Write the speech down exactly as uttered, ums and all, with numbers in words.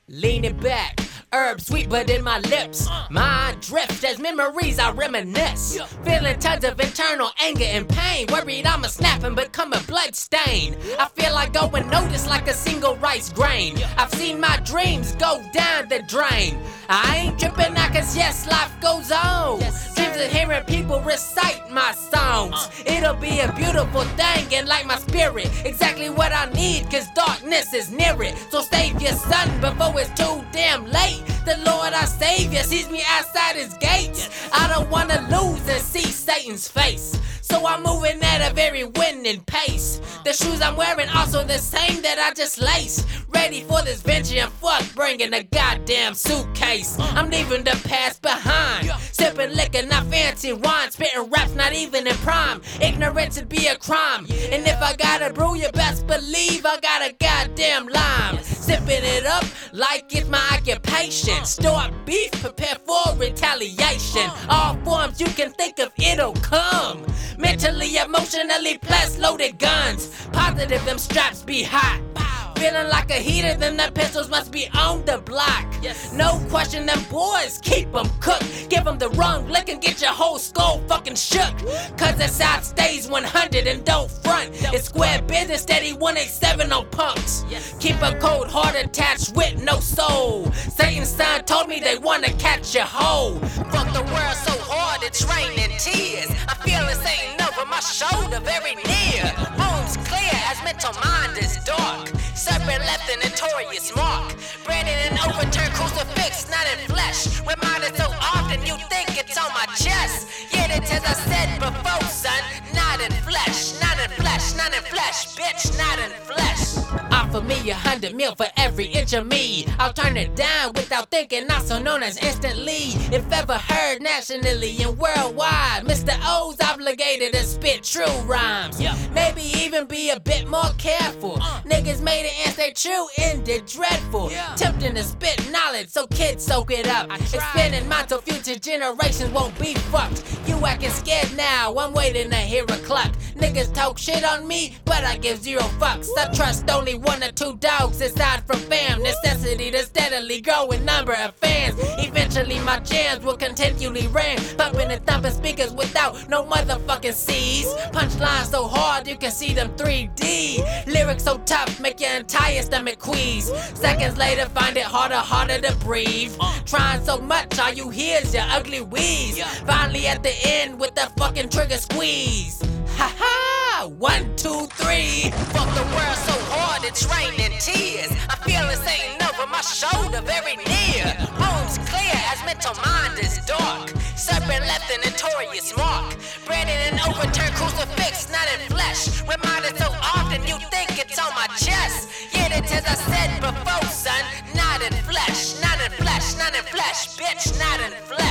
Leaning back, herb sweet but in my lips. Mind drift as memories I reminisce. Feeling tons of internal anger and pain. Worried I'ma snap and become a blood stain. I feel like going noticed like a single rice grain. I've seen my dreams go down the drain. I ain't tripping now cause yes, life goes on. Dreams of hearing people recite my songs. It'll be a beautiful thing and like my spirit, exactly what I need cause darkness is near it. So save your son before it's too damn late. The Lord our Savior sees me outside his gates. I don't wanna lose and see Satan's face, so I'm moving at a very winning pace. The shoes I'm wearing also the same that I just laced. Ready for this venture and fuck bringing a goddamn suitcase. I'm leaving the past behind. Sipping liquor, not fancy wine. Spitting raps not even in prime. Ignorance would be a crime. And if I gotta brew, you best believe I got a goddamn lime. Sipping it up like it's my occupation. Store beef, prepare for retaliation. All forms you can think of, it'll come. Mentally, emotionally, plus loaded guns. Positive, them straps be hot. Feeling like a heater, then the pistols must be on the block. No question, them boys keep them cooked. Give them the wrong lick and get your whole skull fucking shook. Cause the side stays one hundred and don't front. It's square business, steady one eighty-seven on punks. Keep a cold heart attached with no soul. Satan's son told me they wanna catch a hoe. Fuck the world so hard it's raining tears. I feel it Satan over my shoulder very near. Room's clear as mental mind is dark. Serpent left a notorious mark. Branded and overturned crucifix, not in flesh. Reminded so often you think it's on my chest. Yet it's as I said before, son, not in flesh, not in flesh, not in flesh, bitch, not in flesh. Offer me a hundred mil for every inch of me. I'll turn it down without thinking, also known as instantly. If ever heard nationally and worldwide, Mister O's obligated to spit true rhymes. Maybe even be a bit more careful. Niggas made it and stay true, ended dreadful. Tempting to spit knowledge so kids soak it up. Expanding mine so future generations won't be fucked. You acting scared now, I'm waiting to hear a cluck. Niggas talk shit on me, but I give zero fucks. I trust only one or two dogs aside from fam. Necessity to steadily grow in number of fans. Eventually my jams will continually ring. Pumping and thumping speakers without no motherfucking C's. Punchlines so hard you can see them three D. Lyrics so tough make your entire stomach quease. Seconds later find it harder, harder to breathe. Trying so much all you hear is your ugly wheeze. Finally at the end with the fucking trigger squeeze. Ha ha! One, two, three. Fuck the world so hard it's raining tears. I feel it Satan over my shoulder very near. Room's clear as mental mind is dark. Serpent left a notorious mark. Branded and overturned crucifix, not in flesh. Reminded so often you think it's on my chest. Yet it's as I said before, son, not in flesh, not in flesh, not in flesh, bitch, not in flesh.